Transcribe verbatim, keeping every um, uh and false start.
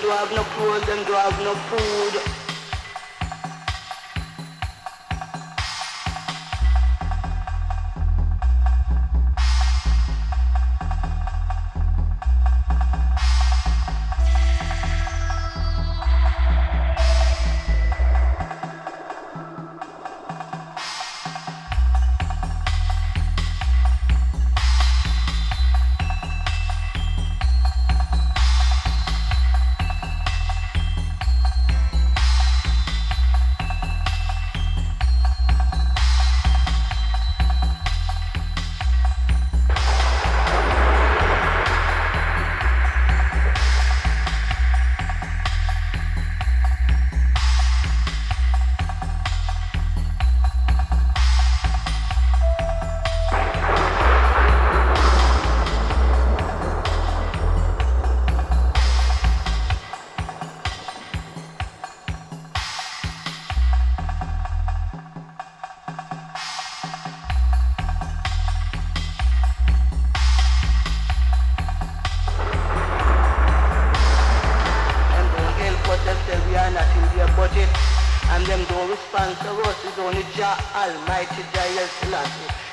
do have no clothes, them do have no food. And them don't respond to us, it's only Jah Almighty, Jah Selassie.